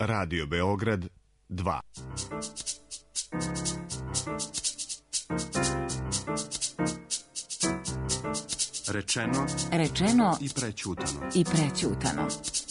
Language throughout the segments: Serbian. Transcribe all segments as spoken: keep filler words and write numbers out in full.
Radio Beograd dva. Rečeno, rečeno i prećutano. I prećutano.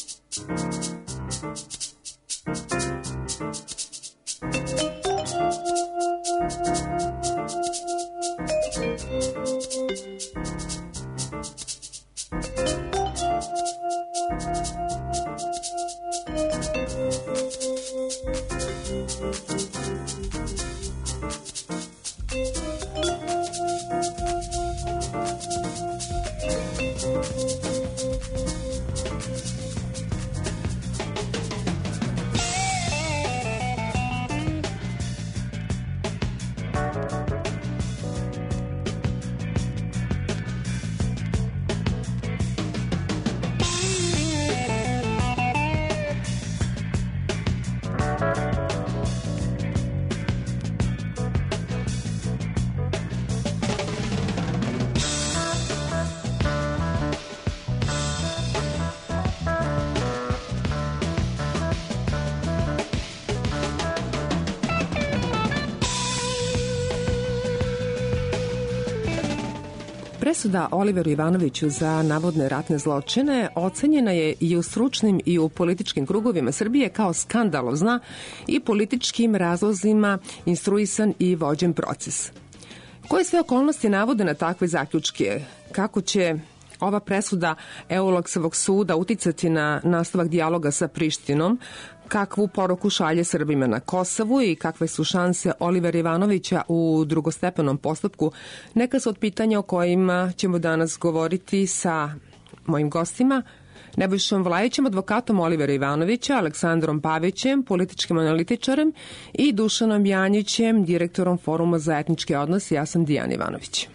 Presuda Oliveru Ivanoviću za navodne ratne zločine ocenjena je i u stručnim i u političkim krugovima Srbije kao skandalozna i političkim razlozima instruisan i vođen proces. Koje sve okolnosti navode na takve zaključke? Kako će ova presuda Eulaksovog suda uticati na nastavak dijaloga sa Prištinom? Kakvu poruku šalje Srbima na Kosovu i kakve su šanse Olivera Ivanovića u drugostepenom postupku? Neka su od pitanja o kojima ćemo danas govoriti sa mojim gostima, Nebojšom Vlajićem, advokatom Olivera Ivanovića, Aleksandrom Pavićem, političkim analitičarem i Dušanom Janjićem, direktorom Foruma za etničke odnose. Ja sam Dijana Ivanović.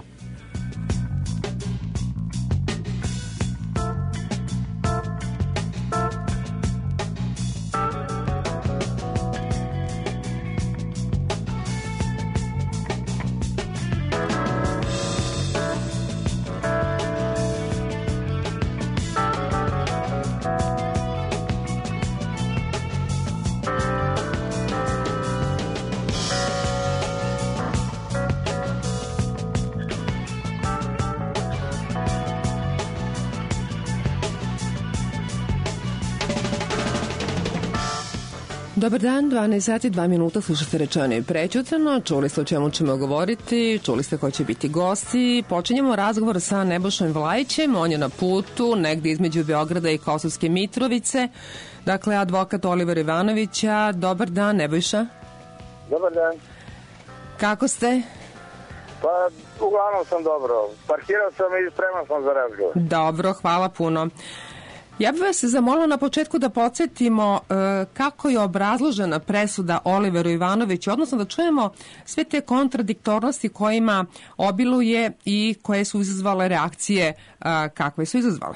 Dobar dan, dvanaest sati, dva minuta, slušate Rečeno i prećutano. Čuli ste o čemu ćemo govoriti, čuli ste ko će biti gosti. Počinjemo razgovor sa Nebojšom Vlajićem, on je na putu negde između Beograda i Kosovske Mitrovice. Dakle, advokat Olivera Ivanovića. Dobar dan, Nebojša. Dobar dan. Kako ste? Pa, uglavnom sam dobro. Parkirao sam i spreman sam za razgovor. Dobro, hvala puno. Ja bih vas zamolila na početku da podsjetimo e, kako je obrazložena presuda Oliveru Ivanoviću, odnosno da čujemo sve te kontradiktornosti kojima obiluje i koje su izazvale reakcije e, kakve su izazvale.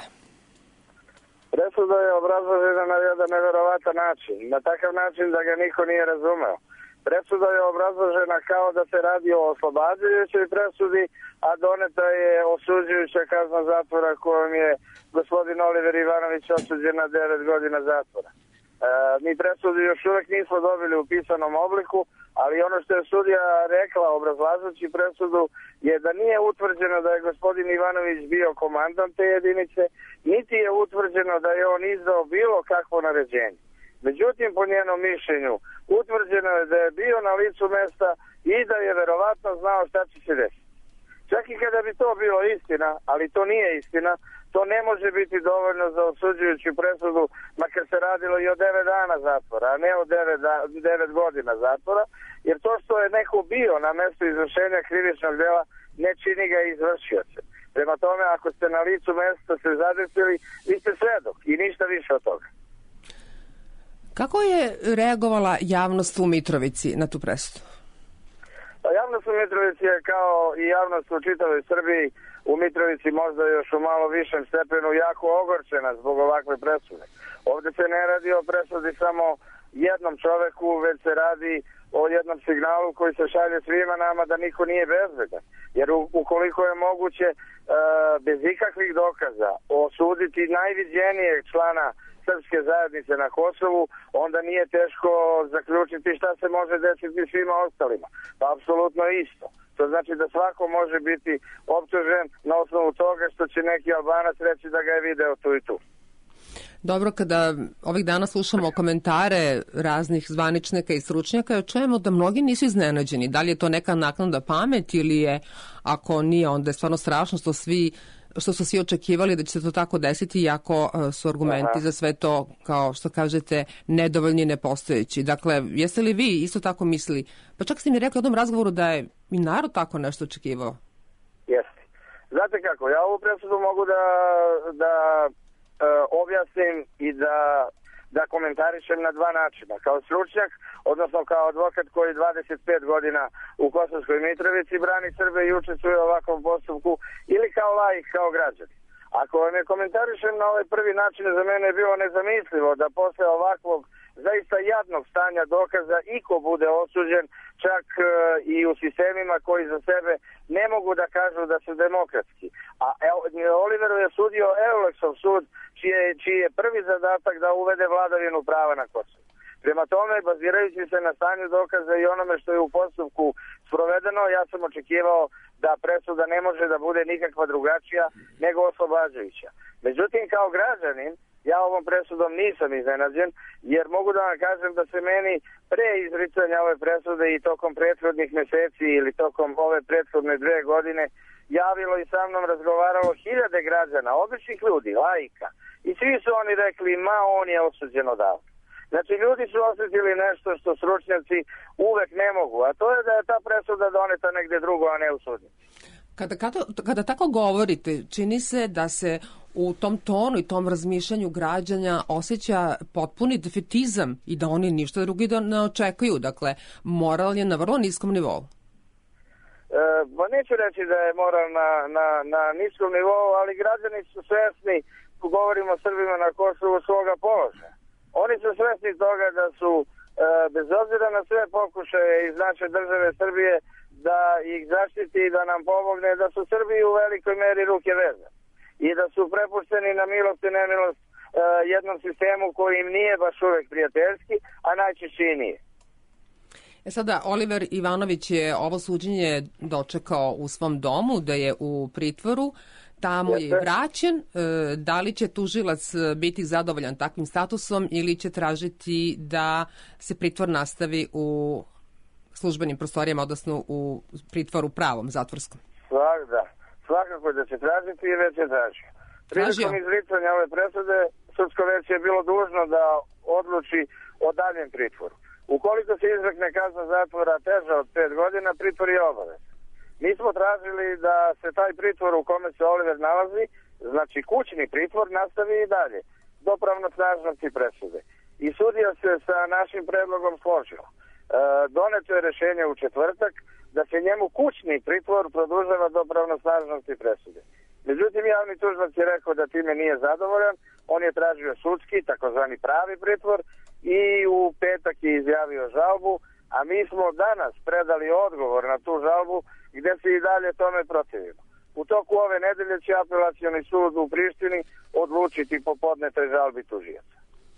Presuda je obrazložena na jedan neverovatan način, na takav način da ga niko nije razumeo. Presuda je obrazložena kao da se radi o oslobađajućoj presudi, a doneta je osuđujuća kazna zatvora kojom je gospodin Oliver Ivanović osuđen na devet godina zatvora. E, mi presudu još uvek nismo dobili u pisanom obliku, ali ono što je sudija rekla obrazlažući presudu je da nije utvrđeno da je gospodin Ivanović bio komandant te jedinice, niti je utvrđeno da je on izdao bilo kakvo naređenje. Međutim, po njenom mišljenju, utvrđeno je da je bio na licu mesta i da je verovatno znao šta će se desiti. Čak i kada bi to bilo istina, ali to nije istina, to ne može biti dovoljno za osuđujuću presudu, makar se radilo i o devet dana zatvora, a ne o devet godina zatvora, jer to što je neko bio na mestu izvršenja krivičnog dela ne čini ga izvršioce. Prema tome, ako ste na licu mesta se zadesili, vi ste svedok i ništa više od toga. Kako je reagovala javnost u Mitrovici na tu presudu? Pa javnost u Mitrovici je kao i javnost u čitavoj Srbiji u Mitrovici možda još u malo višem stepenu jako ogorčena zbog ovakve presude. Ovde se ne radi o presudi samo jednom čoveku, već se radi o jednom signalu koji se šalje svima nama da niko nije bezbedan. Jer u, ukoliko je moguće e, bez ikakvih dokaza osuditi najviđenijeg člana srpske zajednice na Kosovu, onda nije teško zaključiti šta se može desiti svima ostalima. Pa apsolutno isto. To znači da svako može biti optužen na osnovu toga što će neki Albanac reći da ga je video tu i tu. Dobro, kada ovih dana slušamo komentare raznih zvaničnika i stručnjaka, čujemo da mnogi nisu iznenađeni. Da li je to neka naknadna pamet ili je, ako nije, onda je stvarno strašno što svi što su svi očekivali da će se to tako desiti, iako su argumenti Aha. za sve to, kao što kažete, nedovoljni i nepostojeći. Dakle, jeste li vi isto tako mislili? Pa čak ste mi rekli u jednom razgovoru da je i narod tako nešto očekivao. Jeste. Znate kako, ja ovu presudu mogu da, da e, objasnim i da, da komentarišem na dva načina. Kao stručnjak, odnosno kao advokat koji dvadeset pet godina u Kosovskoj Mitrovici brani Srbe i učestvuje u ovakvom postupku, ili kao laik, kao građani. Ako ne komentarišem na ovaj prvi način, za mene je bilo nezamislivo da posle ovakvog zaista jadnog stanja dokaza iko bude osuđen, čak e, i u sistemima koji za sebe ne mogu da kažu da su demokratski. A Oliveru je sudio Eulexov sud, čiji je, čiji je prvi zadatak da uvede vladavinu prava na Kosovu. Prema tome, bazirajući se na stanju dokaza i onome što je u postupku sprovedeno, ja sam očekivao da presuda ne može da bude nikakva drugačija nego oslobađajuća. Međutim, kao građanin, ja ovom presudom nisam iznenađen, jer mogu da vam kažem da se meni pre izricanja ove presude i tokom prethodnih meseci ili tokom ove prethodne dve godine javilo i sa mnom razgovaralo hiljade građana, običnih ljudi, laika. I svi su oni rekli, ma on je osuđen odavno. Znači, ljudi su osjetili nešto što stručnjaci uvek ne mogu, a to je da je ta presuda doneta negde drugo, a ne u sudnici. Kada, kada, kada tako govorite, čini se da se u tom tonu i tom razmišljanju građanja osjeća potpuni defetizam i da oni ništa drugi da ne očekuju. Dakle, moral je na vrlo niskom nivou. E, pa neću reći da je moral na, na, na niskom nivou, ali građani su svesni, govorimo o Srbima na Kosovu, svoga položaja. Oni su svesni toga da su, e, bez obzira na sve pokušaje iz naše države Srbije, da ih zaštiti i da nam pomogne, da su Srbiji u velikoj meri ruke vezane. I da su prepušteni na milost i nemilost e, jednom sistemu koji im nije baš uvek prijateljski, a najčešće i nije. E sada, Oliver Ivanović je ovo suđenje dočekao u svom domu, da je u pritvoru. Tamo je vraćen. Da li će tužilac biti zadovoljan takvim statusom ili će tražiti da se pritvor nastavi u službenim prostorijama, odnosno u pritvoru pravom, zatvorskom? Svak, da. Svakako da će tražiti i već je tražio. Prilikom izricanja ove presude, sudsko veće je bilo dužno da odluči o daljem pritvoru. Ukoliko se izrekne kazna zatvora teža od pet godina, pritvor je obavezan. Mi smo tražili da se taj pritvor u kome se Oliver nalazi, znači kućni pritvor, nastavi i dalje, do pravnosnažnosti presude. I sudija se sa našim predlogom složio. E, doneto je rešenje u četvrtak da se njemu kućni pritvor produžava do pravnosnažnosti presude. Međutim, javni tužilac je rekao da time nije zadovoljan, on je tražio sudski, takozvani pravi pritvor, i u petak je izjavio žalbu, a mi smo danas predali odgovor na tu žalbu gde se i dalje tome protivimo. U toku ove nedelje će apelacioni sud u Prištini odlučiti po podnetoj žalbi tužioca.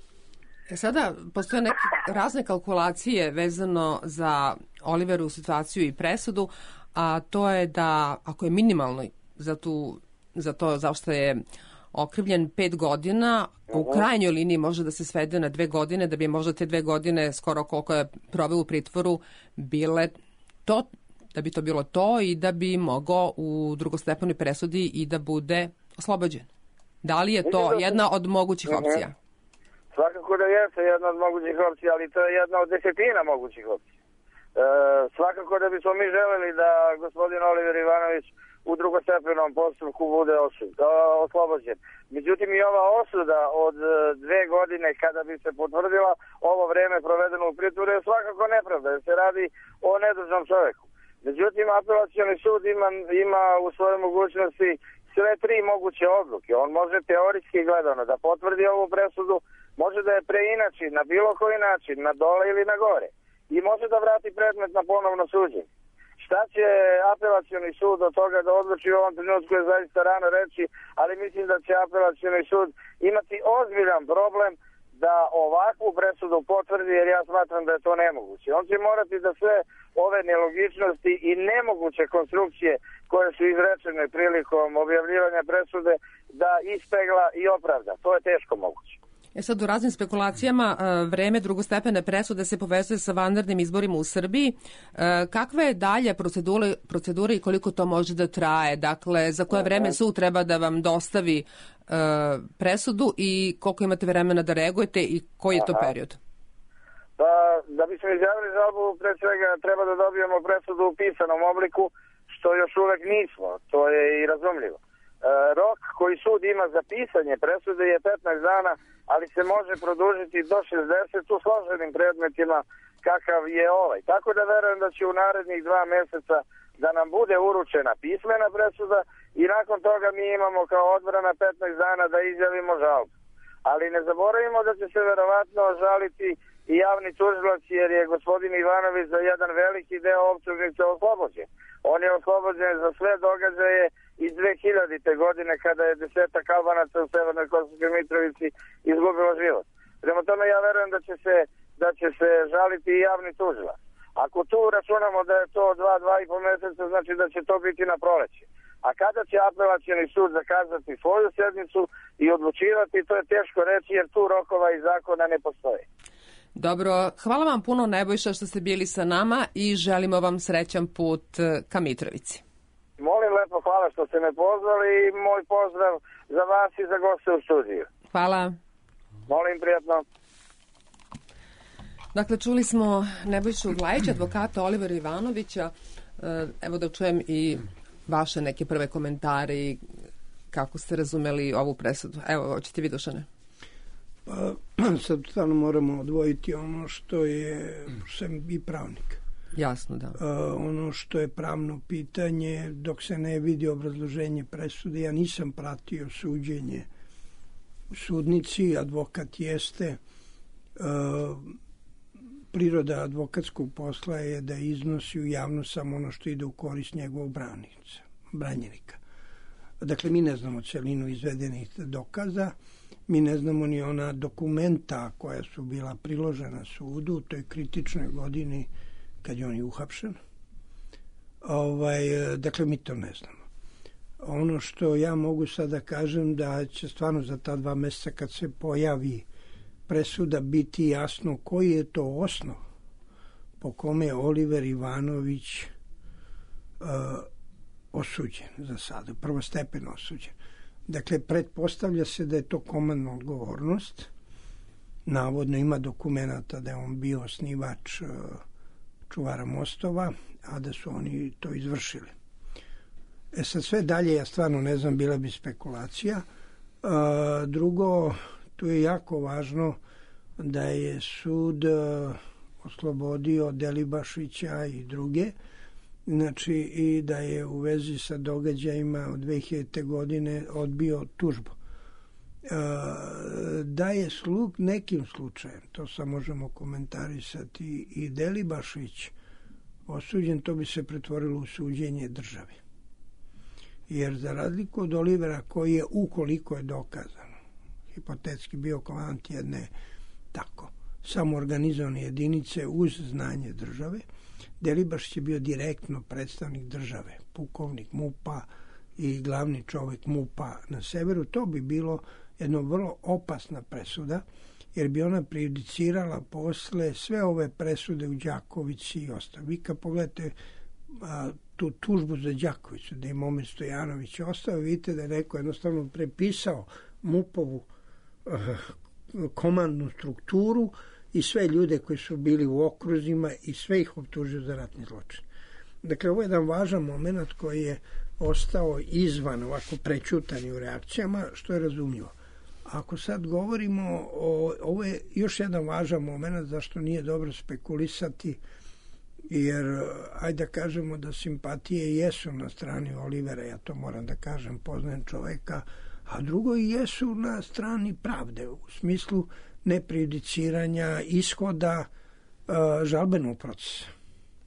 E sada, postoje neke razne kalkulacije vezano za Oliveru situaciju i presudu, a to je da ako je minimalno za, tu, za to zašto je okrivljen pet godina, uh-huh. u krajnjoj liniji može da se svede na dve godine, da bi možda te dve godine, skoro koliko je proveo u pritvoru, bile to, da bi to bilo to i da bi mogao u drugostepenoj presudi i da bude oslobođen. Da li je to jedna od mogućih uh-huh. opcija? Svakako da jeste jedna od mogućih opcija, ali to je jedna od desetina mogućih opcija. E, svakako da bismo mi želeli da gospodin Oliver Ivanović u drugostepenom postupku bude osud, oslobođen. Međutim, i ova osuda od dve godine kada bi se potvrdila ovo vreme provedeno u pritvoru je svakako nepravda, jer se radi o nedužnom čoveku. Međutim, apelacioni sud ima, ima u svojoj mogućnosti sve tri moguće odluke. On može teorijski gledano da potvrdi ovu presudu, može da je preinači na bilo koji način, na dole ili na gore. I može da vrati predmet na ponovno suđenje. Šta će apelacioni sud od toga da odluči u ovom trenutku je zaista rano reći, ali mislim da će apelacioni sud imati ozbiljan problem da ovakvu presudu potvrdi, jer ja smatram da je to nemoguće. On će morati da sve ove nelogičnosti i nemoguće konstrukcije koje su izrečene prilikom objavljivanja presude da ispegla i opravda. To je teško moguće. E sad, u raznim spekulacijama vreme drugostepene presude se povezuje sa vanrednim izborima u Srbiji. Kakva je dalje procedura, procedura i koliko to može da traje? Dakle, za koje vreme sud treba da vam dostavi presudu i koliko imate vremena da reagujete i koji je to period? Pa, da bismo izjavili žalbu, pre svega treba da dobijemo presudu u pisanom obliku, što još uvek nismo. To je i razumljivo. Rok koji sud ima za pisanje presude je petnaest dana, ali se može produžiti do šezdeset u složenim predmetima kakav je ovaj. Tako da verujem da će u narednih dva meseca da nam bude uručena pismena presuda i nakon toga mi imamo kao odbrana petnaest dana da izjavimo žalbu. Ali ne zaboravimo da će se verovatno žaliti i javni tužilac, jer je gospodin Ivanović za jedan veliki deo optužnice oslobođen. On je oslobođen za sve događaje iz dve hiljadite. godine kada je desetak Albanaca u Severnoj Kosovskoj Mitrovici izgubilo život. Prema tome ja verujem da će se, da će se žaliti i javni tužilac. Ako tu računamo da je to dva, dva i po meseca, znači da će to biti na proleće. A kada će apelacioni sud zakazati svoju sednicu i odlučivati, to je teško reći jer tu rokova i zakona ne postoje. Dobro, hvala vam puno Nebojša što ste bili sa nama i želimo vam srećan put ka Mitrovici. Molim lepo, hvala što ste me pozvali i moj pozdrav za vas i za goste u studiju. Hvala. Molim, prijatno. Dakle, čuli smo Nebojšu Glajića, advokata Olivera Ivanovića. Evo da čujem i vaše neke prve komentare i kako ste razumeli ovu presudu. Evo, hoćete vi, Dušane? Pa, sad stvarno moramo odvojiti ono što je, sam i pravnik. Jasno, da. Uh, ono što je pravno pitanje, dok se ne vidi obrazloženje presude, ja nisam pratio suđenje u sudnici, advokat jeste. Uh, priroda advokatskog posla je da iznosi u javnost samo ono što ide u korist njegovog branica, branjenika. Dakle, mi ne znamo celinu izvedenih dokaza, mi ne znamo ni ona dokumenta koja su bila priložena sudu u toj kritičnoj godini kad je on je uhapšen. Ovaj, dakle, mi to ne znamo. Ono što ja mogu sada kažem da će stvarno za ta dva meseca kad se pojavi presuda biti jasno koji je to osnov po kome je Oliver Ivanović uh, osuđen za sada, prvostepeno osuđen. Dakle, pretpostavlja se da je to komandna odgovornost. Navodno ima dokumenata da je on bio osnivač uh, čuvara mostova, a da su oni to izvršili. E sad sve dalje, ja stvarno ne znam, bila bi spekulacija. Uh, drugo, tu je jako važno da je sud uh, oslobodio Delibašića i druge, znači i da je u vezi sa događajima od dve hiljadite. godine odbio tužbu. Uh, da je slug nekim slučajem, to sam možemo komentarisati, i Delibašić osuđen, to bi se pretvorilo u suđenje državi. Jer za razliku od Olivera, koji je, ukoliko je dokazano, hipotetski bio komandant jedne tako samoorganizovane jedinice uz znanje države, Delibašić je bio direktno predstavnik države, pukovnik MUP-a i glavni čovjek MUP-a na severu. To bi bilo jedna vrlo opasna presuda, jer bi ona prejudicirala posle sve ove presude u Đakovici i ostalo. Vi kad pogledate a, tu tužbu za Đakovicu, da je Momen Stojanović ostao, vidite da je neko jednostavno prepisao MUP-ovu a, komandnu strukturu i sve ljude koji su bili u okruzima i sve ih optužio za ratni zločin. Dakle, ovo je jedan važan moment koji je ostao izvan, ovako prećutan u reakcijama, što je razumljivo. Ako sad govorimo o, ovo je još jedan važan moment zašto nije dobro spekulisati, jer ajde da kažemo da simpatije jesu na strani Olivera, ja to moram da kažem, poznajem čoveka, a drugo i jesu na strani pravde, u smislu neprejudiciranja ishoda uh, žalbenog procesa. Znači,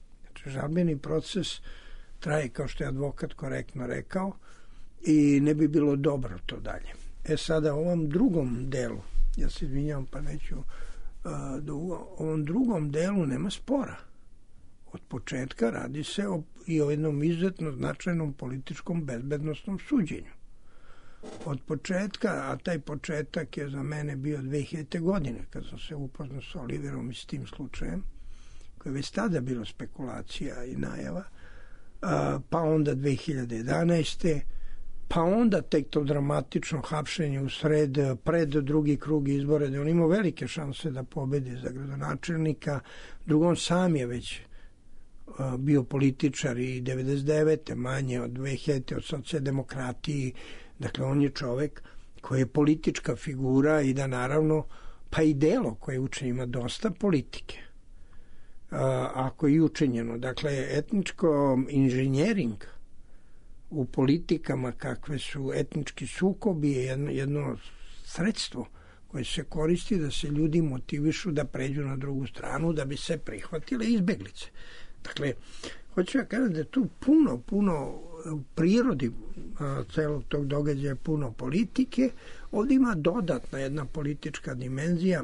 Dakle, žalbeni proces traje, kao što je advokat korektno rekao, i ne bi bilo dobro to dalje. E sada, u ovom drugom delu, ja se izvinjavam pa neću, uh, u ovom drugom delu nema spora. Od početka radi se o, i o jednom izuzetno značajnom političkom bezbednostnom suđenju. Od početka, a taj početak je za mene bio dve hiljadite. godine, kad sam se upoznao sa Oliverom i s tim slučajem, koje je već tada bilo spekulacija i najava, a, pa onda dve hiljade jedanaeste. pa onda tek to dramatično hapšenje u sred, pred drugi krug izbora, da on imao velike šanse da pobedi za gradonačelnika. Drugo, on sam je već a, bio političar i devedeset devete manje od dve hiljadite. od socijaldemokratiji. Dakle, on je čovek koji je politička figura i da naravno, pa i delo koje uče ima dosta politike. A, ako je i učenjeno. Dakle, etničko inženjering u politikama kakve su etnički sukobi je jedno, jedno sredstvo koje se koristi da se ljudi motivišu da pređu na drugu stranu, da bi se prihvatile izbeglice. Dakle, hoću ja kažem da je tu puno, puno u prirodi a, celog tog događaja puno politike. Ovdje ima dodatna jedna politička dimenzija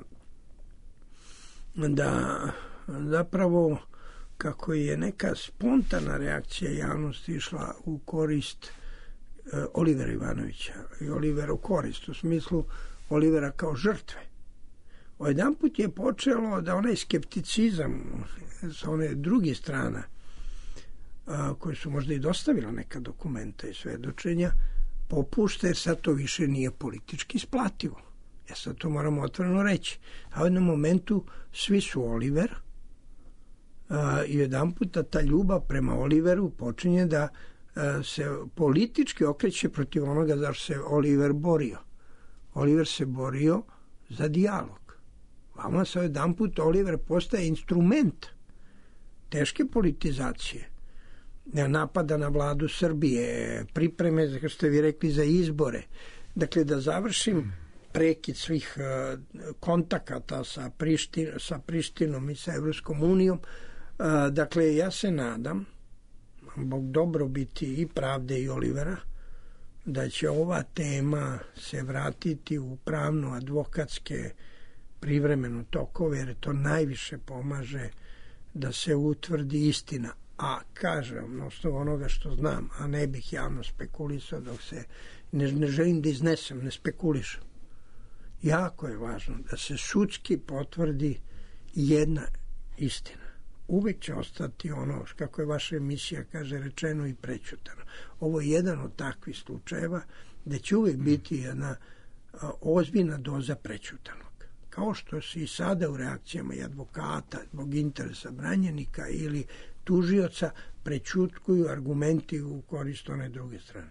da zapravo kako je neka spontana reakcija javnosti išla u korist e, Olivera Ivanovića i Olivera u korist, u smislu Olivera kao žrtve. Jedan put je počelo da onaj skepticizam sa one druge strane, a, koje su možda i dostavila neka dokumenta i svedočenja, popušte, jer sad to više nije politički isplativo. Ja sad to moramo otvoreno reći. A u jednom momentu svi su Oliver, a, i jedan puta ta ljubav prema Oliveru počinje da a, se politički okreće protiv onoga za što se Oliver borio. Oliver se borio za dijalog. Vama se jedan put Oliver postaje instrument teške politizacije, napada na vladu Srbije, pripreme, kao ste vi rekli, za izbore. Dakle, da završim prekid svih uh, kontakata sa, Prištin, sa Prištinom i sa Evropskom unijom. Uh, dakle, ja se nadam, zbog dobrobiti i pravde i Olivera, da će ova tema se vratiti u pravno-advokatske privremeno tokove, jer to najviše pomaže da se utvrdi istina. A kažem, na osnovu onoga što znam, a ne bih javno spekulisao dok se, ne, ne želim da iznesem, ne spekulišem. Jako je važno da se sudski potvrdi jedna istina. Uvek će ostati ono, kako je vaša emisija kaže, rečeno i prećutano. Ovo je jedan od takvih slučajeva da će uvek biti jedna a, ozbiljna doza prećutanog. Kao što se i sada u reakcijama i advokata zbog interesa branjenika ili tužioca prećutkuju argumenti u korist one druge strane.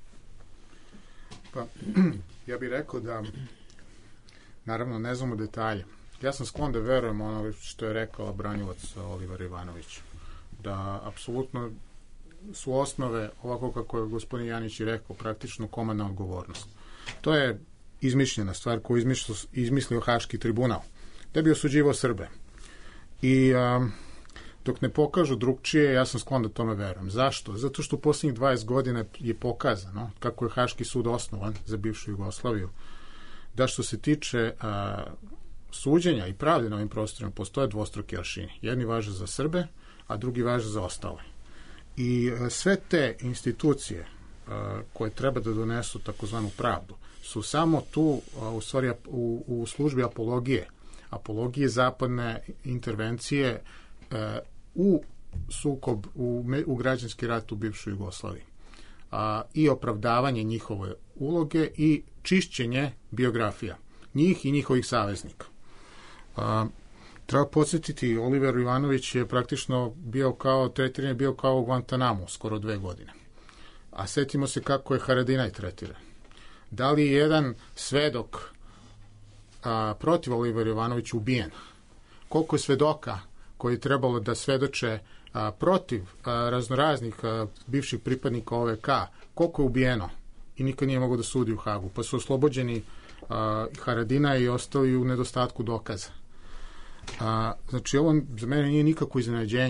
Pa, ja bih rekao da naravno ne znamo detalje. Ja sam sklon da verujem ono što je rekao branilac Oliver Ivanović, da apsolutno su osnove, ovako kako je gospodin Janić i rekao, praktično komandna odgovornost. To je izmišljena stvar koju izmislio, izmislio Haški tribunal, da bi osuđivao Srbe. I um, dok ne pokažu drugčije, ja sam sklon da tome verujem. Zašto? Zato što u posljednjih dvadeset godina je pokazano kako je Haški sud osnovan za bivšu Jugoslaviju, da što se tiče a, suđenja i pravde na ovim prostorima postoje dvostruki aršini. Jedni važe za Srbe, a drugi važe za ostale. I a, sve te institucije a, koje treba da donesu takozvanu pravdu su samo tu a, u stvari u, u službi apologije. Apologije zapadne intervencije a, u sukob, u, u građanski rat u bivšoj Jugoslaviji. A, i opravdavanje njihove uloge i čišćenje biografija njih i njihovih saveznika. A, treba podsjetiti, Oliver Ivanović je praktično bio kao, tretiran je bio kao u Guantanamu skoro dve godine. A setimo se kako je Haradinaj tretiran. Da li je jedan svedok a, protiv Olivera Ivanovića ubijen? Koliko je svedoka koji je trebalo da svedoče a, protiv a, raznoraznih a, bivših pripadnika O V K, koliko je ubijeno i niko nije mogao da sudi u Hagu, pa su oslobođeni a, Haradina i ostali u nedostatku dokaza. A, znači, ovo za mene nije nikako iznenađenje.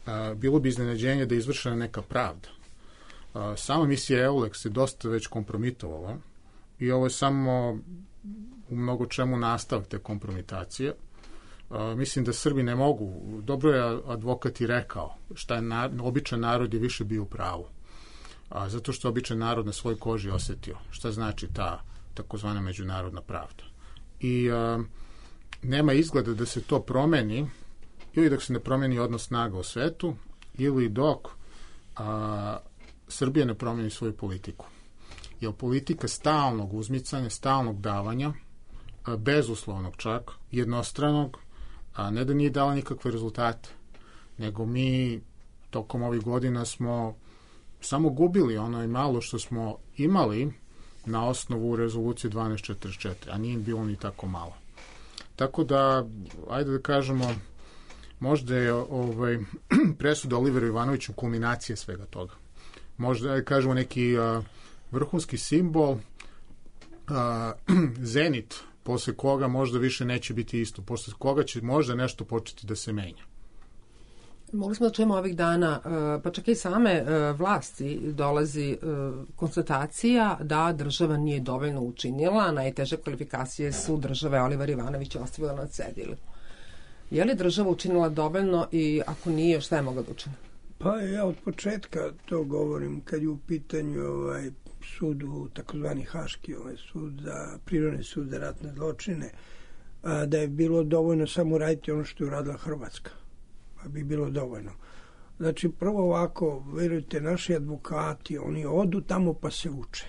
a, bilo bi iznenađenje da je izvršena neka pravda. A, sama misija EULEX se dosta već kompromitovala i ovo je samo u mnogo čemu nastavak te kompromitacije. A, mislim da Srbi ne mogu, dobro je advokat i rekao, šta je na, običan narod je više bio u pravu. A, zato što običan narod na svoj koži osetio šta znači ta takozvana međunarodna pravda. I a, nema izgleda da se to promeni ili dok se ne promeni odnos snaga u svetu ili dok a, Srbija ne promeni svoju politiku. Jer politika stalnog uzmicanja, stalnog davanja, a, bezuslovnog čak, jednostranog, a ne da nije dala nikakve rezultate, nego mi tokom ovih godina smo samo gubili ono i malo što smo imali na osnovu rezolucije dvanaest četrdeset četiri, a nije im bilo ni tako malo. Tako da, ajde da kažemo, možda je ovaj, presuda Oliveru Ivanoviću kulminacija svega toga. Možda, ajde kažemo, neki a, vrhunski simbol, a, zenit, posle koga možda više neće biti isto, posle koga će možda nešto početi da se menja. Mogli smo da čujemo ovih dana, pa čak i same vlasti dolazi konstatacija da država nije dovoljno učinila, najteže kvalifikacije su države Oliver Ivanović ostavila na cedilu. Je li država učinila dovoljno i ako nije, šta je mogla da učini? Pa ja od početka to govorim kad je u pitanju ovaj sud u takozvani Haški ovaj sud za prirodni sud za ratne zločine, da je bilo dovoljno samo raditi ono što je uradila Hrvatska. Pa bi bilo dovoljno. Znači, prvo ovako, verujte, naši advokati, oni odu tamo pa se uče.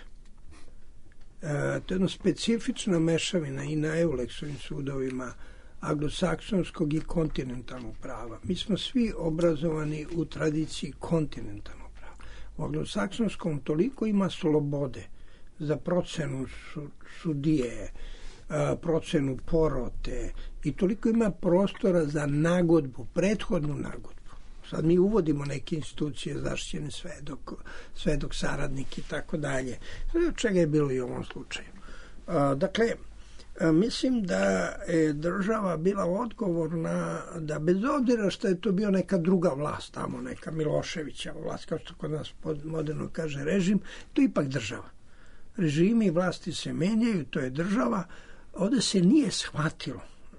E, to je jedna specifična mešavina i na EULEX-ovim sudovima anglosaksonskog i kontinentalnog prava. Mi smo svi obrazovani u tradiciji kontinentalnog prava. U anglosaksonskom toliko ima slobode za procenu su, sudije, procenu porote i toliko ima prostora za nagodbu, prethodnu nagodbu. Sad mi uvodimo neke institucije, zaštićeni svedok, svedok saradnik i tako dalje. Od čega je bilo i u ovom slučaju. Dakle, mislim da je država bila odgovorna da bez obzira što je to bio neka druga vlast, tamo neka Miloševićeva vlast, kao što kod nas moderno kaže režim, to je ipak država. Režimi i vlasti se menjaju, to je država. Ovde se nije shvatilo.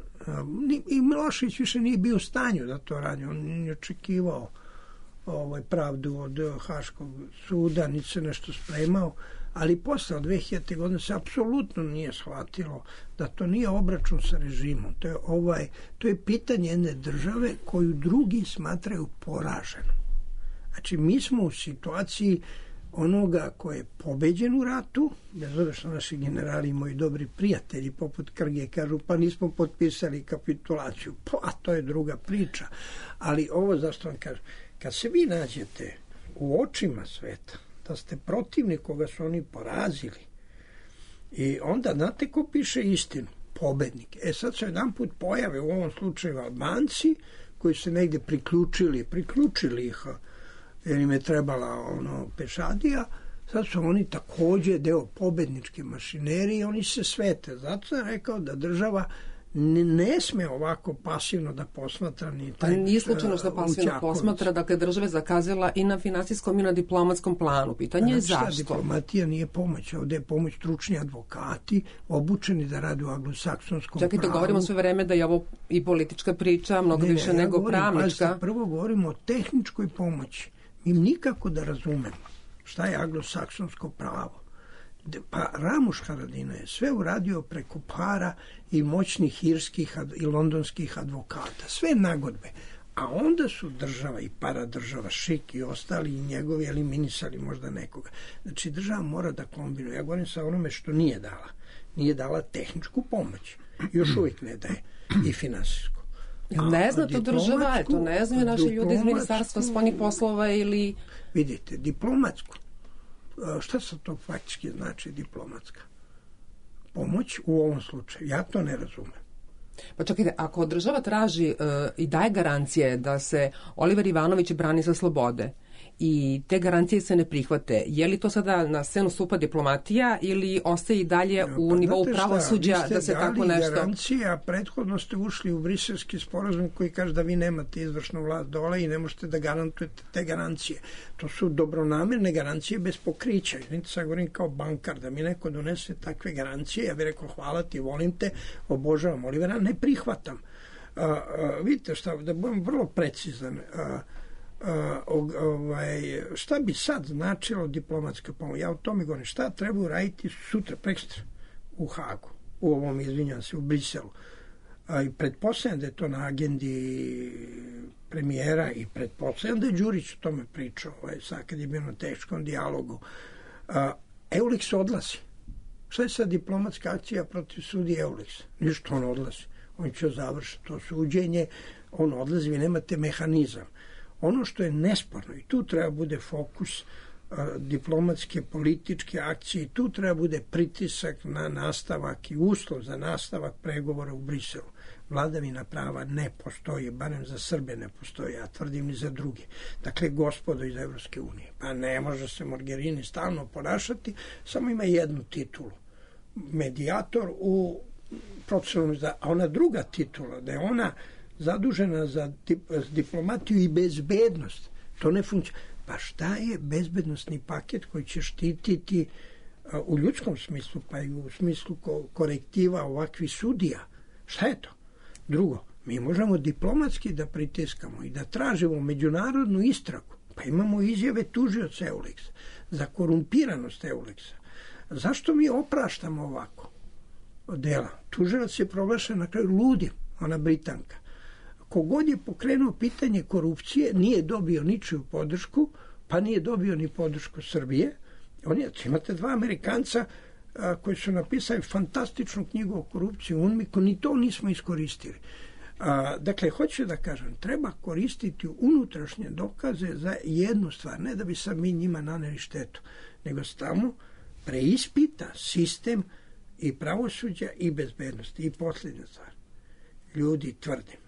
I Milošević više nije bio u stanju da to radi. On nije očekivao ovaj, pravdu od Haškog suda, niti se nešto spremao, ali posle od dve hiljadite godine se apsolutno nije shvatilo da to nije obračun sa režimom. To je, ovaj, to je pitanje jedne države koju drugi smatraju poraženom. Znači, mi smo u situaciji onoga ko je pobeđen u ratu, bez obzira što naši generali i moji dobri prijatelji poput Krge kažu pa nismo potpisali kapitulaciju, pa to je druga priča. Ali ovo zašto vam kažem, kad se vi nađete u očima sveta, da ste protivnik koga su oni porazili, i onda znate ko piše istinu? Pobednik. E sad se jedan put pojave u ovom slučaju Albanci koji se negde priključili, priključili ih jer im je trebala ono pešadija, sad su oni takođe deo pobedničke mašinerije, oni se svete. Zato sam rekao da država ne, ne sme ovako pasivno da posmatra ni taj... Pa nije slučajno što pasivno posmatra, dakle država je zakazala i na finansijskom i na diplomatskom planu. Pitanje je zašto? Šta, diplomatija nije pomoć, ovde je pomoć stručni advokati, obučeni da rade u anglosaksonskom pravu. Čekajte, govorimo sve vreme da je ovo i politička priča, mnogo ne, više ne, nego ja govorim, pravnička. Pazite, prvo govorimo o tehničkoj pomoći. Mi nikako da razumemo šta je anglosaksonsko pravo. Pa Ramuš Haradina je sve uradio preko para i moćnih irskih i londonskih advokata. Sve nagodbe. A onda su država i paradržava, Šik i ostali i njegovi eliminisali možda nekoga. Znači država mora da kombinuje. Ja govorim sa onome što nije dala. Nije dala tehničku pomoć. Još uvijek ne daje. I finansijsku. Ne zna to država, to ne znaju naši ljudi iz Ministarstva spoljnih poslova ili... Vidite, diplomatsku. Šta se to faktički znači diplomatska? Pomoć u ovom slučaju. Ja to ne razumem. Pa čekajte, ako država traži uh, i daje garancije da se Oliver Ivanović brani sa slobode i te garancije se ne prihvate. Je li to sada na scenu stupa diplomatija ili ostaje i dalje u pa, nivou pravosuđa da se tako nešto... Garancija, a prethodno ste ušli u briselski sporazum koji kaže da vi nemate izvršnu vlast dole i ne možete da garantujete te garancije. To su dobronamerne garancije bez pokrića. Izvinite, sad govorim kao bankar, da mi neko donese takve garancije, ja bih rekao hvala ti, volim te, obožavam Olivera, ne prihvatam. A, a, vidite šta, da budem vrlo precizan, a, a, ovaj, šta bi sad značilo diplomatska pomoć? Ja o tome govorim, šta treba uraditi sutra, prekstra u Hagu, u ovom, izvinjam se, u Briselu. A, i pretpostavljam da je to na agendi premijera i pretpostavljam da je Đurić o tome pričao, ovaj, sad kad je bio na teškom dijalogu. A, Euleks odlazi. Šta je sad diplomatska akcija protiv sudije Euleksa? Ništa, on odlazi. On će završiti to suđenje, on odlazi, vi nemate mehanizam. Ono što je nesporno, i tu treba bude fokus a, diplomatske, političke akcije, tu treba bude pritisak na nastavak i uslov za nastavak pregovora u Briselu. Vladavina prava ne postoji, barem za Srbe ne postoji, ja tvrdim i za druge. Dakle, gospodo iz Evropske unije, pa ne može se Mogherini stalno ponašati, samo ima jednu titulu. Medijator u procesu, a ona druga titula, da je ona zadužena za diplomatiju i bezbednost, to ne funkcionira. Pa šta je bezbednostni paket koji će štititi u ljudskom smislu, pa i u smislu korektiva ovakvih sudija? Šta je to? Drugo, mi možemo diplomatski da pritiskamo i da tražimo međunarodnu istragu. Pa imamo izjave tužioca Euleksa za korumpiranost Euleksa. Zašto mi opraštamo ovako dela? Tužilac je proglašen na kraju ludim, ona Britanka. Kogod je pokrenuo pitanje korupcije nije dobio ničiju podršku, pa nije dobio ni podršku Srbije. On je, imate dva Amerikanca a, koji su napisali fantastičnu knjigu o korupciji u UNMIK-u, ni to nismo iskoristili. A, dakle, hoću da kažem, treba koristiti unutrašnje dokaze za jednu stvar, ne da bi sad mi njima naneli štetu, nego tamo preispita sistem i pravosuđa i bezbednosti. I posljednja stvar, ljudi, tvrdim,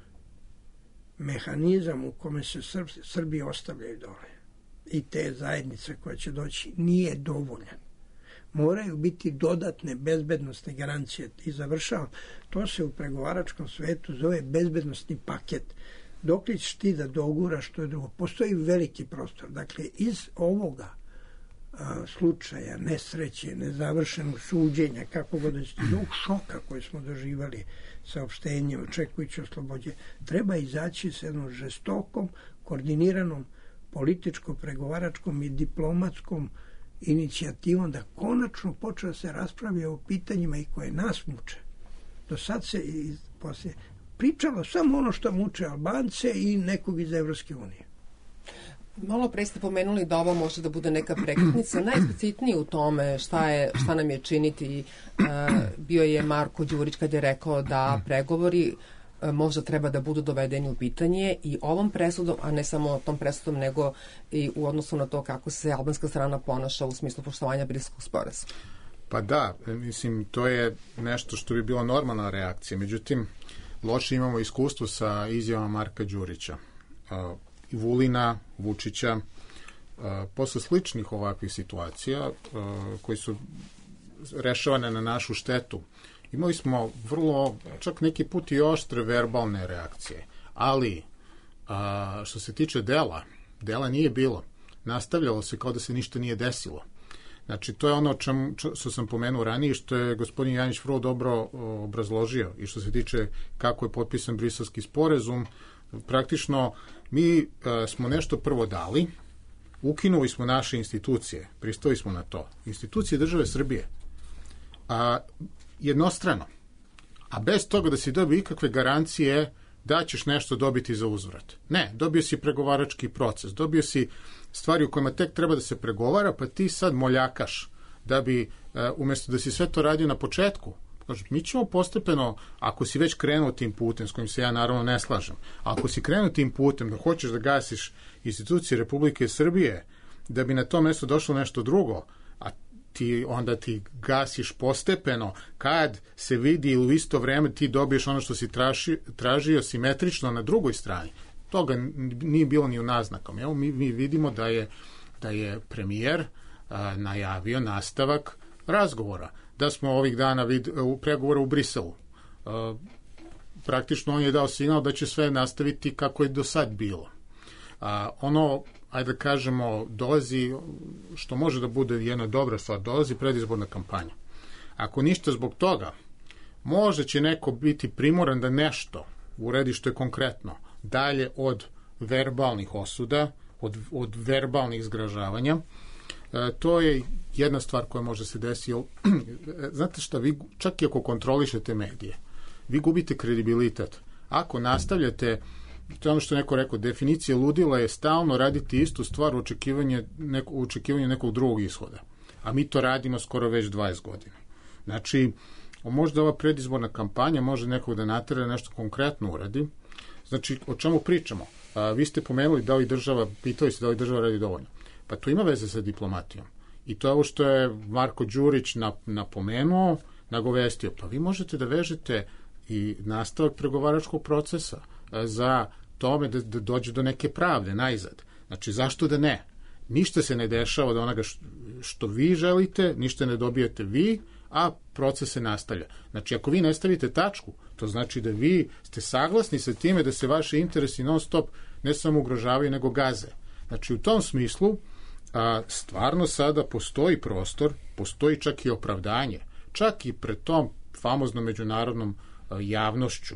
mehanizam u kome se Srbi, Srbi ostavljaju dole i te zajednice koja će doći nije dovoljan. Moraju biti dodatne bezbednostne garancije. I završavam, to se u pregovaračkom svetu zove bezbednostni paket. Dok li ćeš ti da doguraš što je drugo? Postoji veliki prostor. Dakle, iz ovoga a, slučaja, nesreće, nezavršenog suđenja, kako god da ćete, do šoka koji smo doživali saopštenjem, očekujući oslobođe, treba izaći s jednom žestokom, koordiniranom političko-pregovaračkom i diplomatskom inicijativom da konačno počne da se raspravlja o pitanjima i koje nas muče. Do sad se i poslije pričalo samo ono što muče Albance i nekog iz Evropske unije. Malo pre ste pomenuli da ovo može da bude neka prekretnica. Najspecitniji u tome šta, je, šta nam je činiti uh, bio je Marko Đurić kad je rekao da pregovori uh, možda treba da budu dovedeni u pitanje i ovom presudom, a ne samo tom presudom, nego i u odnosu na to kako se albanska strana ponaša u smislu poštovanja Briselskog sporazuma. Pa da, mislim, to je nešto što bi bila normalna reakcija. Međutim, loše imamo iskustvo sa izjavama Marka Đurića. Uh, i Vulina, Vučića, uh, posle sličnih ovakvih situacija uh, koji su rešavane na našu štetu, imali smo vrlo, čak neki put i oštre verbalne reakcije. Ali, uh, što se tiče dela, dela nije bilo. Nastavljalo se kao da se ništa nije desilo. Znači, to je ono čem, što sam pomenuo ranije, što je gospodin Janjić vrlo dobro obrazložio i što se tiče kako je potpisan Briselski sporazum. Praktično, mi uh, smo nešto prvo dali, ukinuli smo naše institucije, pristali smo na to. Institucije države Srbije. A, jednostrano. A bez toga da si dobio ikakve garancije da ćeš nešto dobiti za uzvrat. Ne, dobio si pregovarački proces, dobio si stvari u kojima tek treba da se pregovara, pa ti sad moljakaš da bi, uh, umjesto da si sve to radio na početku, znači, mi ćemo postepeno, ako si već krenuo tim putem, s kojim se ja naravno ne slažem, ako si krenuo tim putem da hoćeš da gasiš institucije Republike Srbije, da bi na to mesto došlo nešto drugo, a ti onda ti gasiš postepeno, kad se vidi ili u isto vreme ti dobiješ ono što si traži, tražio simetrično na drugoj strani, toga nije bilo ni u naznakama. Evo mi, mi vidimo da je, da je premijer a, najavio nastavak razgovora. Da smo ovih dana vid, u pregovora u Briselu. A, praktično on je dao signal da će sve nastaviti kako je do sad bilo. A, ono, ajde da kažemo, dolazi, što može da bude jedna dobra stvar, dolazi predizborna kampanja. Ako ništa zbog toga, možda će neko biti primoran da nešto uredi što je konkretno, dalje od verbalnih osuda, od, od verbalnih zgražavanja. E, to je jedna stvar koja može se desiti. Znate šta, vi čak i ako kontrolišete medije, vi gubite kredibilitet. Ako nastavljate, to je ono što neko rekao, definicija ludila je stalno raditi istu stvar u očekivanju, neko, u očekivanju nekog drugog ishoda. A mi to radimo skoro već dvadeset godina. Znači, možda ova predizborna kampanja može nekog da natera nešto konkretno uradi. Znači, o čemu pričamo? A, vi ste pomenuli da li država, pitali se da li država radi dovoljno. Pa to ima veze sa diplomatijom. I to je ovo što je Marko Đurić napomenuo, nagovestio. Pa vi možete da vežete i nastavak pregovaračkog procesa za tome da, da dođe do neke pravde najzad. Znači, zašto da ne? Ništa se ne dešava od onoga što vi želite, ništa ne dobijete vi, a proces se nastavlja. Znači, ako vi ne stavite tačku, to znači da vi ste saglasni sa time da se vaši interesi non stop ne samo ugrožavaju, nego gaze. Znači, u tom smislu a, stvarno sada postoji prostor, postoji čak i opravdanje, čak i pred tom famoznom međunarodnom a, javnošću,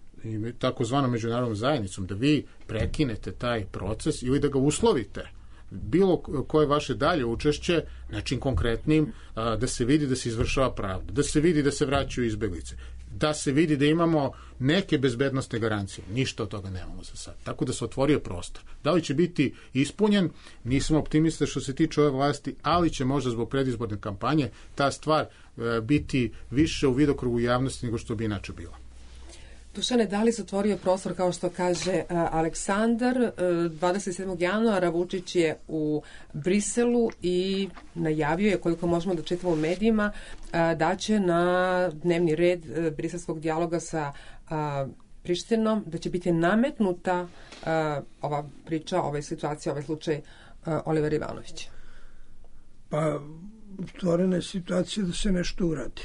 i takozvanom međunarodnom zajednicom, da vi prekinete taj proces ili da ga uslovite bilo koje vaše dalje učešće nečim konkretnim, a, da se vidi da se izvršava pravda, da se vidi da se vraćaju izbeglice, da se vidi da imamo neke bezbednostne garancije. Ništa od toga nemamo za sad. Tako da se otvorio prostor. Da li će biti ispunjen? Nisam optimista što se tiče ove vlasti, ali će možda zbog predizborne kampanje ta stvar e, biti više u vidokrugu javnosti nego što bi inače bila. Dušane, da li se otvorio prostor, kao što kaže uh, Aleksandar, uh, dvadeset sedmog januara Vučić je u Briselu i najavio je, koliko možemo da čitamo u medijima, uh, da će na dnevni red uh, briselskog dijaloga sa uh, Prištinom, da će biti nametnuta uh, ova priča, ova situacija, ovaj slučaj uh, Oliver Ivanović. Pa, stvorena je situacija da se nešto uradi.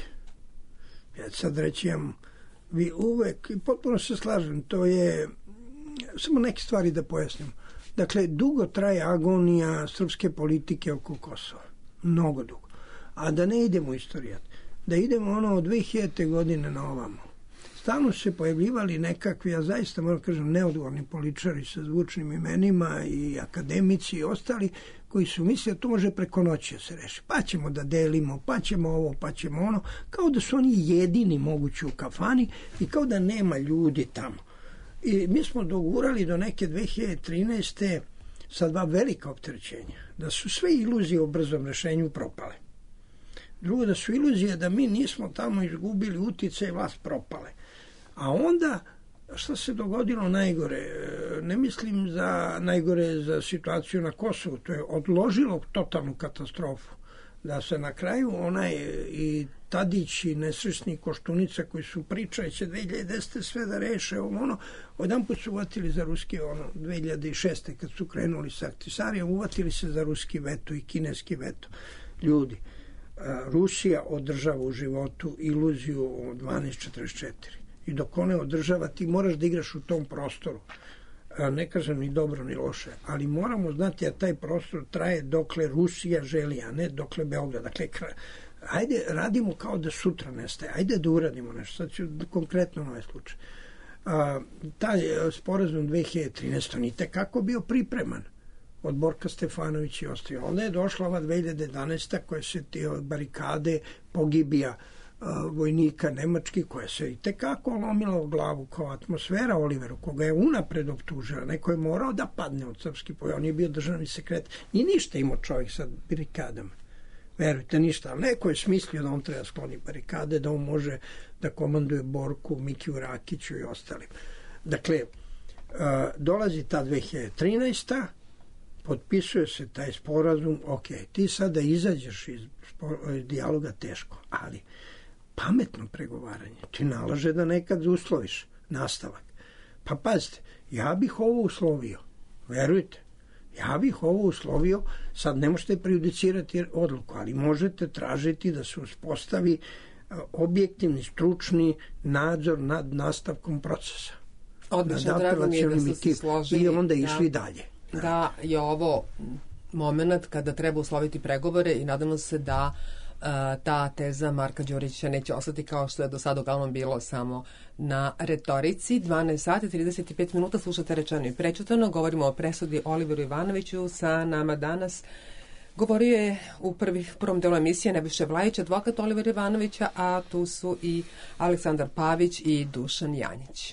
Ja sad reći imam vi uvek, i potpuno se slažem, to je, samo neke stvari da pojasnim. Dakle, dugo traje agonija srpske politike oko Kosova. Mnogo dugo. A da ne idemo u istorijat, da idemo ono od dve hiljadite godine na ovamo. Stalno se pojavljivali nekakvi, ja zaista moram kažem, neodgovorni političari sa zvučnim imenima i akademici i ostali, koji su mislili da to može preko noći da se reši. Pa ćemo da delimo, pa ćemo ovo, pa ćemo ono, kao da su oni jedini mogući u kafani i kao da nema ljudi tamo. I mi smo dogurali do neke dve hiljade trinaeste sa dva velika opterećenja, da su sve iluzije o brzom rešenju propale. Drugo, da su iluzije da mi nismo tamo izgubili uticaj i vlast propale. A onda, što se dogodilo najgore? Ne mislim za najgore za situaciju na Kosovu, to je odložilo totalnu katastrofu. Da se na kraju onaj i Tadić i nesrećni Koštunica koji su pričali će dve hiljade desete sve da reše, ono, odjedan put su uvatili za ruski, ono, dve hiljade šeste kad su krenuli sa Ahtisarijom, uvatili se za ruski veto i kineski veto. Ljudi, Rusija održava u životu iluziju o dvanaest četrdeset četiri. I dok one održava, ti moraš da igraš u tom prostoru. Ne kažem ni dobro ni loše, ali moramo znati da taj prostor traje dokle Rusija želi, a ne dokle Beograd. Dakle, ajde, radimo kao da sutra nestaje. Ajde da uradimo nešto. Sad ću konkretno na ovaj slučaj. A, taj sporazum dve hiljade trinaeste. on i tekako bio pripreman od Borka Stefanovića i ostalo. Onda je došla ova dve hiljade jedanaeste. koja se ti barikade, pogibija vojnika nemački, koja se i tekako lomila u glavu kao atmosfera Oliveru, koga je unapred optužila. Neko je morao da padne od srpski pojava. On je bio državni sekretar. Ni ništa imao čovjek sa barikadama. Verujte, ništa. Ali neko je smislio da on treba skloni barikade, da on može da komanduje Borku, Mikiju Rakiću i ostalim. Dakle, dolazi ta dve hiljade trinaesta. potpisuje se taj sporazum, ok, ti sada izađeš iz dijaloga teško, ali pametno pregovaranje ti nalaže da nekad usloviš nastavak. Pa pazite, ja bih ovo uslovio, verujte, ja bih ovo uslovio, sad ne možete prejudicirati odluku, ali možete tražiti da se uspostavi objektivni, stručni nadzor nad nastavkom procesa. Odlično, drago mi je da ste se složili. I onda da, išli dalje. Da je ovo moment kada treba usloviti pregovore i nadamo se da uh, ta teza Marka Đurića neće ostati kao što je do sada uglavnom bilo samo na retorici. dvanaest sati, trideset pet minuta, slušate Rečeno i prećutano. Govorimo o presudi Oliveru Ivanoviću. Sa nama danas govorio je u prvi, prvom delu emisije Nebojša Vlajić, advokat Olivera Ivanovića, a tu su i Aleksandar Pavić i Dušan Janjić.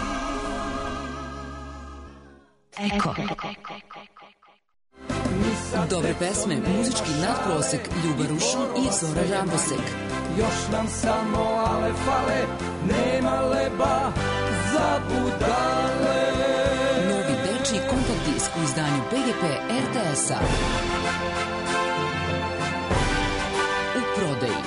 Eko. Dobre pesme, muzički nadprosek Ljuba Rušin i Zora Rabosek. Još nam samo ale fale, nema leba za budale. Novi dečiji kompakt disk u izdanju P G P R T S-a. U prodaji.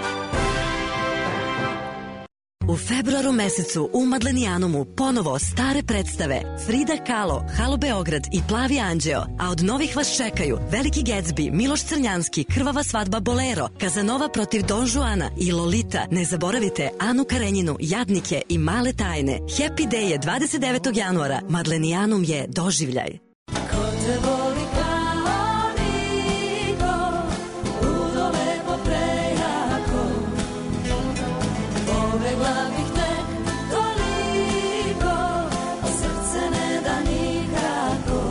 U februaru mesecu u Madlenijanumu ponovo stare predstave Frida Kahlo, Halo Beograd i Plavi anđeo, a od novih vas čekaju Veliki Gatsby, Miloš Crnjanski, Krvava svadba Bolero, Kazanova protiv Don Juana i Lolita. Ne zaboravite Anu Karenjinu, Jadnike i Male tajne. Happy Day je dvadeset devetog januara. Madlenijanum je doživljaj. Ko te voli kao niko, udove po prejako, povegla bih te toliko, a srce ne da nikako.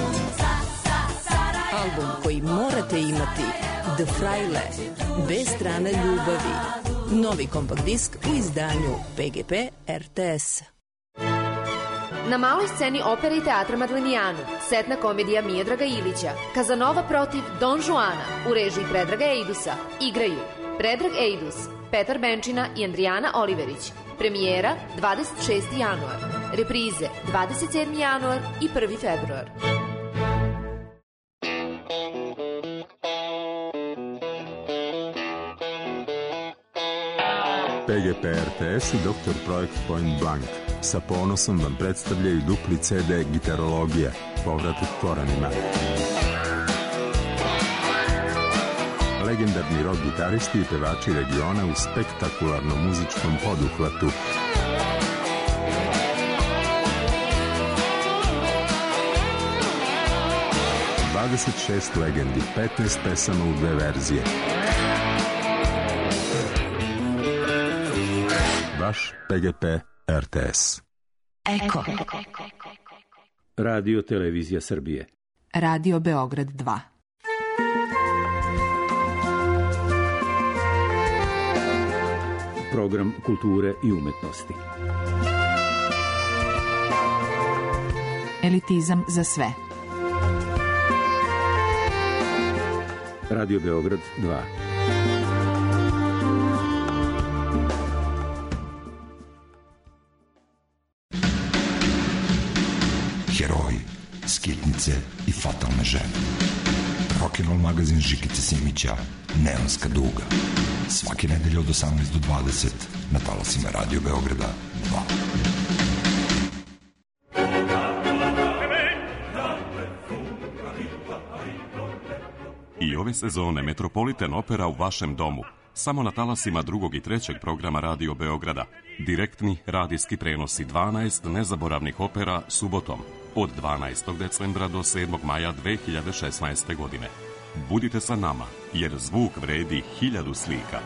Album koji morate imati, The Fraile, bez strane ljubavi. Novi kompakt disk u izdanju P G P R T S. Na maloj sceni opere i teatra Madlenijanu, setna komedija Mijodraga Ilića, Kazanova protiv Don Juana, u režiji Predraga Eidusa, igraju Predrag Eidus, Petar Benčina i Andrijana Oliverić. Premijera dvadeset šesti januar, reprize dvadeset sedmi januar i prvi februar. P G P R T S i doktor Projekt Point Blank sa ponosom vam predstavljaju dupli C D Gitarologija, povratak korenima. Legendarni rock gitaristi i pevači regiona u spektakularnom muzičkom poduhvatu. dvadeset šest legendi, petnaest pesama u dve verzije. Vaš P G P R T S. Eko. Radio Televizija Srbije. Radio Beograd dva. Program kulture i umetnosti. Elitizam za sve. Radio Beograd dva. Heroji, skitnice i fatalne žene. Rock'n'roll magazin Žikice Simića, Neonska duga. Svake nedelje od osamnaest do dvadeset na talasima Radio Beograda dva. I ove sezone Metropolitan Opera u vašem domu. Samo na talasima drugog i trećeg programa Radio Beograda. Direktni radijski prenosi dvanaest nezaboravnih opera subotom od dvanaestog decembra do sedmog maja dve hiljade šesnaeste. godine. Budite sa nama, jer zvuk vredi hiljadu slika.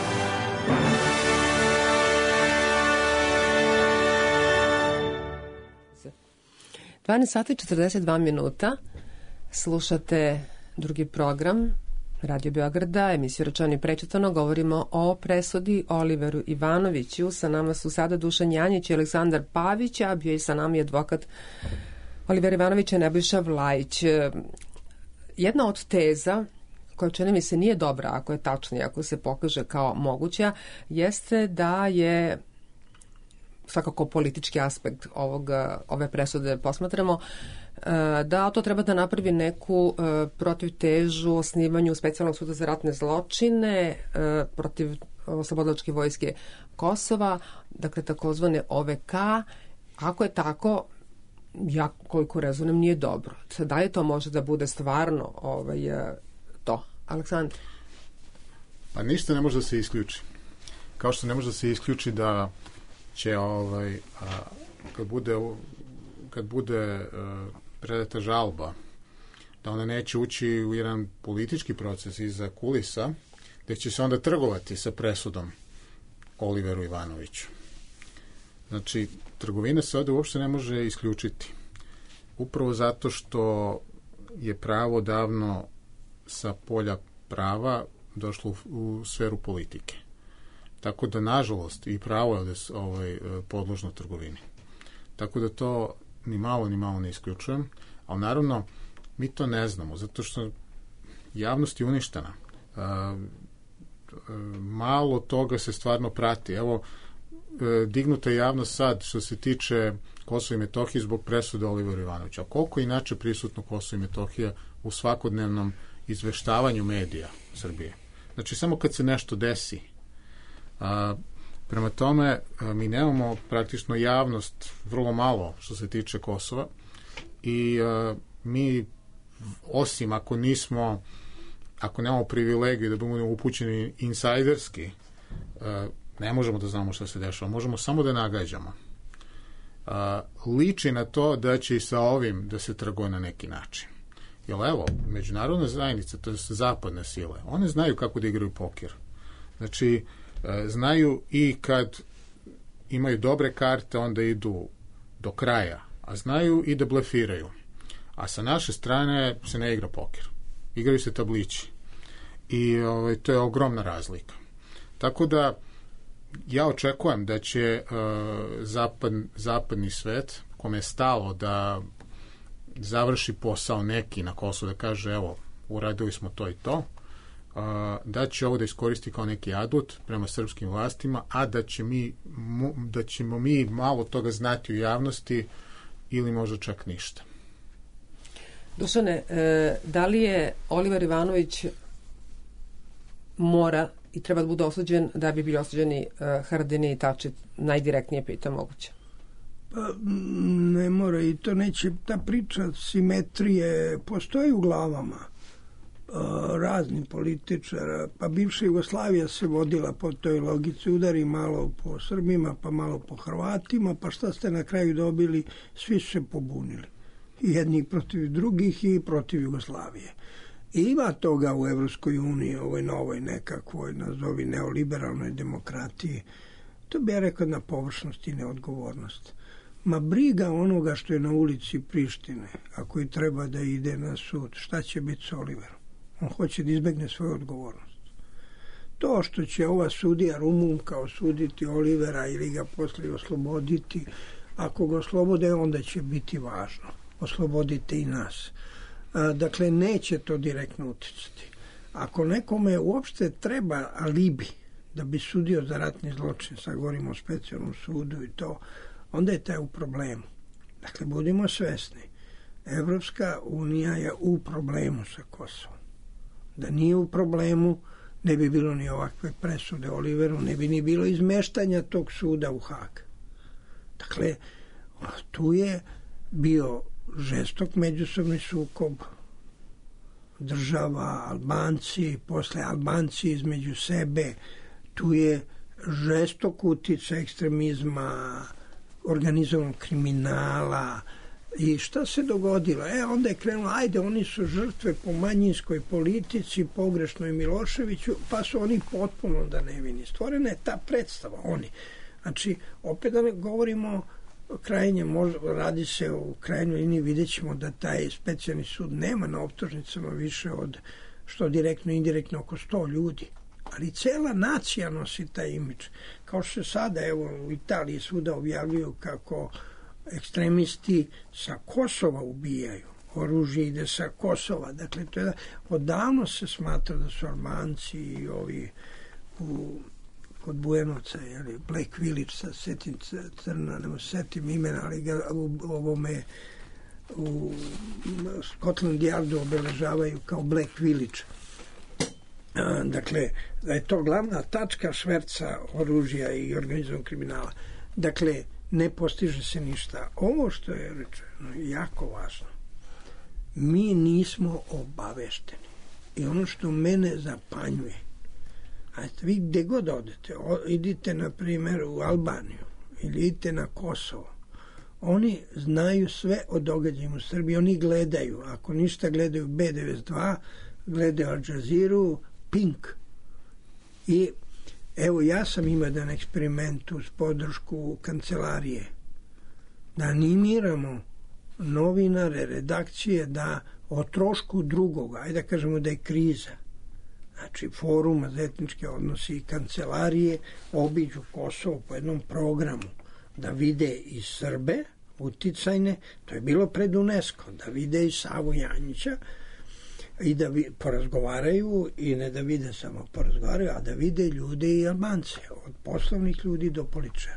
dvanaest sati i četrdeset dva minuta. Slušate drugi program Radio Beograda, emisiju Rečeno i prečitano. Govorimo o presudi Oliveru Ivanoviću. Sa nama su sada Dušan Janjić i Aleksandar Pavić, a bio je sa nama i advokat Oliver Ivanovića Nebojša Vlajić. Jedna od teza koja čini mi se nije dobra, ako je tačna i ako se pokaže kao moguća, jeste da je svakako politički aspekt ovog, ove presude posmatramo, da to treba da napravi neku protivtežu osnivanju specijalnog suda za ratne zločine protiv Oslobodilačke vojske Kosova, dakle takozvane O V K. Ako je tako, ja koliko rezonem nije dobro. Da je to može da bude stvarno ovaj, to? Aleksandar? Pa ništa ne može da se isključi. Kao što ne može da se isključi da će ovaj, a, kad bude, kad bude a, predata žalba, da ona neće ući u jedan politički proces iza kulisa, gde će se onda trgovati sa presudom Oliveru Ivanoviću. Znači, trgovina se ovde uopšte ne može isključiti. Upravo zato što je pravo davno sa polja prava došlo u, u sferu politike. Tako da, nažalost, i pravo je ovde ovaj, podložno trgovini. Tako da to ni malo, ni malo ne isključujem. Ali naravno, mi to ne znamo, zato što javnost je uništena. Malo toga se stvarno prati. Evo, dignuta je javnost sad što se tiče Kosova i Metohije zbog presude Oliveru Ivanoviću. A koliko je inače prisutno Kosovo i Metohija u svakodnevnom izveštavanju medija Srbije? Znači, samo kad se nešto desi. A, prema tome, a, mi nemamo praktično javnost vrlo malo što se tiče Kosova i a, mi, osim ako nismo, ako nemamo privilegiju da budemo upućeni insajderski, a, ne možemo da znamo šta se dešava. Možemo samo da nagađamo. A, liči na to da će i sa ovim da se trguje na neki način. Jer evo, međunarodna zajednica, to je zapadne sile, one znaju kako da igraju poker. Znači, e, znaju i kad imaju dobre karte, onda idu do kraja, a znaju i da blefiraju. A sa naše strane se ne igra poker. Igraju se tablići. I ovaj, to je ogromna razlika. Tako da, ja očekujem da će e, zapad, zapadni svet, kome je stalo da završi posao neki na Kosovu, da kaže, evo, uradili smo to i to, da će ovo da iskoristi kao neki adut prema srpskim vlastima, a da, će mi, da ćemo mi malo toga znati u javnosti ili možda čak ništa. Dušane, da li je Oliver Ivanović mora i treba da bude osuđen da bi bili osuđeni Haradinaj i Tači? Najdirektnije pita moguće. Pa ne mora, i to neće, ta priča simetrije postoji u glavama raznih političara, pa bivša Jugoslavija se vodila po toj logici, udari malo po Srbima, pa malo po Hrvatima, pa šta ste na kraju dobili? Svi su se pobunili. Jedni protiv drugih i protiv Jugoslavije. I ima toga u Evropskoj uniji, ovoj novoj nekakvoj, nazovi neoliberalnoj demokratiji. To bi ja rekao na površnosti i neodgovornost. Ma briga onoga što je na ulici Prištine, ako i treba da ide na sud, šta će biti s Oliverom? On hoće da izbegne svoju odgovornost. To što će ova sudija Rumunka osuditi Olivera ili ga posle osloboditi, ako ga oslobode, onda će biti važno. Oslobodite i nas. A, dakle, neće to direktno uticati. Ako nekome uopšte treba alibi da bi sudio za ratni zločin, sad govorimo o specijalnom sudu i to, onda je taj u problemu. Dakle, budimo svesni. Evropska unija je u problemu sa Kosovom. Da nije u problemu, ne bi bilo ni ovakve presude Oliveru, ne bi ni bilo izmeštanja tog suda u Hag. Dakle, tu je bio žestok međusobni sukob država, Albanci, posle Albanci između sebe, tu je žestok uticaj ekstremizma, organizovanog kriminala. I šta se dogodilo? E, onda je krenulo, ajde, oni su žrtve po manjinskoj politici, pogrešnoj Miloševiću, pa su oni potpuno da nevini. Stvorena je ta predstava, oni. Znači, opet da ne govorimo krajnje, možda, radi se o krajnjoj liniji, vidjet ćemo da taj specijalni sud nema na optužnicama više od, što direktno i indirektno, oko sto ljudi. Ali cela nacija nosi taj imidž. Kao što se sada, evo, u Italiji svuda objavljuju kako ekstremisti sa Kosova ubijaju. Oružje ide sa Kosova. Dakle, to je, odavno se smatra da su Albanci i ovi u, kod Bujanovca, jeli, Black Village, sa setim crna, ne setim imena, ali ga u ovome u Scotland Yardu obeležavaju kao Black Village. Dakle, da je to glavna tačka šverca oružja i organizovanog kriminala. Dakle, ne postiže se ništa. Ovo što je rečeno je jako važno. Mi nismo obavešteni. I ono što mene zapanjuje, ajte, vi gde god odete, idite na primjer u Albaniju ili idite na Kosovo, oni znaju sve o događajima u Srbiji, oni gledaju, ako ništa gledaju B devedeset dva, gledaju Al Jazeera, Pink. I evo, ja sam imao jedan eksperiment uz podršku kancelarije da animiramo novinare, redakcije da o trošku drugoga, ajde da kažemo da je kriza, znači foruma za etničke odnose i kancelarije obiđu Kosovo po jednom programu, da vide i Srbe uticajne, to je bilo pred UNESCO, da vide i Savu Janjića i da vi, porazgovaraju i ne da vide samo porazgovaraju, a da vide ljude i Albance, od poslovnih ljudi do političara.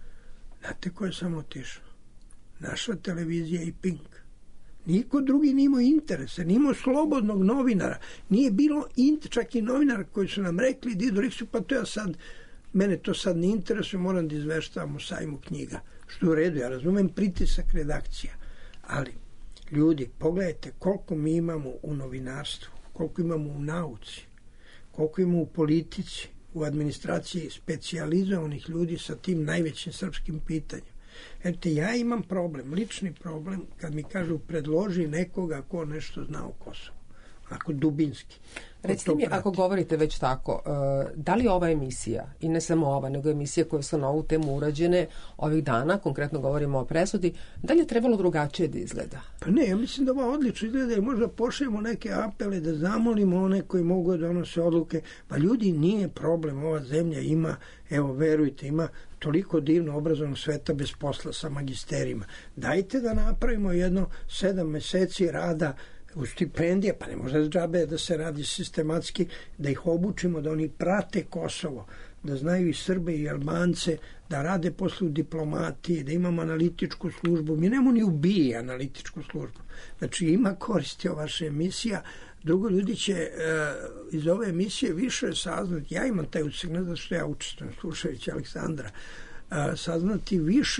Znate ko je samo otišao? Naša televizija i Pink. Niko drugi nije imao interesa, nije imao slobodnog novinara. Nije bilo, int, čak i novinara koji su nam rekli da idu, rekli su, pa to ja sad, mene to sad ne interesuje, moram da izveštavam o sajmu knjiga. Što je u redu, ja razumem pritisak redakcija, ali ljudi, pogledajte koliko mi imamo u novinarstvu, koliko imamo u nauci, koliko imamo u politici, u administraciji specijalizovanih ljudi sa tim najvećim srpskim pitanjem. Eto, ja imam problem, lični problem, kad mi kažu predloži nekoga ko nešto zna o Kosovu. Ako dubinski. Recite mi, ako govorite već tako, da li ova emisija, i ne samo ova, nego emisije koje su na ovu temu urađene ovih dana, konkretno govorimo o presudi, da li je trebalo drugačije da izgleda? Pa ne, ja mislim da ovo odlično izgleda i možda pošaljemo neke apele da zamolimo one koji mogu da donose odluke. Pa ljudi, nije problem, ova zemlja ima, evo verujte, ima toliko divno obrazovnog sveta bez posla sa magisterima. Dajte da napravimo jedno sedam meseci rada u stipendije, pa ne može da džabe da se radi sistematski, da ih obučimo, da oni prate Kosovo, da znaju i Srbe i Albance, da rade posle u diplomatiji, da imamo analitičku službu. Mi nemamo ni u B I A analitičku službu. Znači ima koristi ova vaša emisija. Drugo, ljudi će e, iz ove emisije više saznati, ja imam taj utisak, ne zato što ja učestvujem slušajući Aleksandra, e, saznati više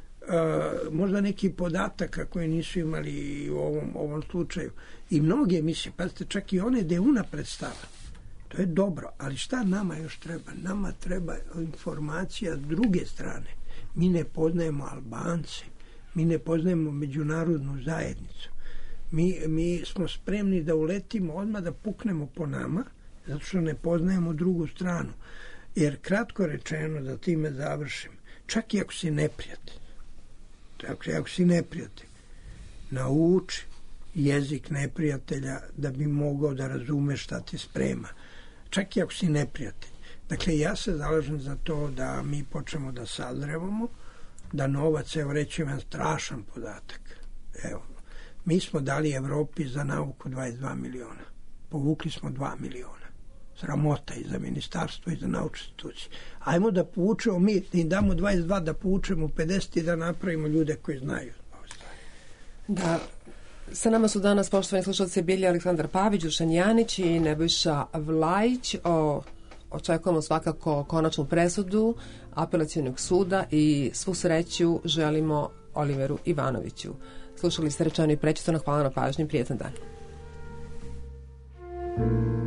Uh, možda neki podataka koje nisu imali u ovom, ovom slučaju. I mnoge emisije, pazite, čak i one gde una predstava. To je dobro, ali šta nama još treba? Nama treba informacija s druge strane. Mi ne poznajemo Albance, mi ne poznajemo međunarodnu zajednicu. Mi, mi smo spremni da uletimo odmah, da puknemo po nama, zato što ne poznajemo drugu stranu. Jer kratko rečeno, da time završim, čak i ako si neprijatelj, Ako, ako si neprijatelj, nauči jezik neprijatelja da bi mogao da razumeš šta ti sprema. Čak i ako si neprijatelj. Dakle, ja se zalažem za to da mi počnemo da sazrevamo, da novac, evo reći vam strašan podatak. Evo, mi smo dali Evropi za nauku dvadeset dva miliona. Povukli smo dva miliona. Sramota i za ministarstvo i za naučne institucije. Ajmo da poučemo mi, da im damo dvadeset dva, da poučemo pedeset i da napravimo ljude koji znaju. Da, sa nama su danas poštovani slušalci bili Aleksandar Pavić, Dušan Janić i Nebojša Vlajić. O, očekujemo svakako konačnu presudu apelacionog suda i svu sreću želimo Oliveru Ivanoviću. Slušali ste Rečeno i prečišćeno, hvala na pažnji, prijetan dan.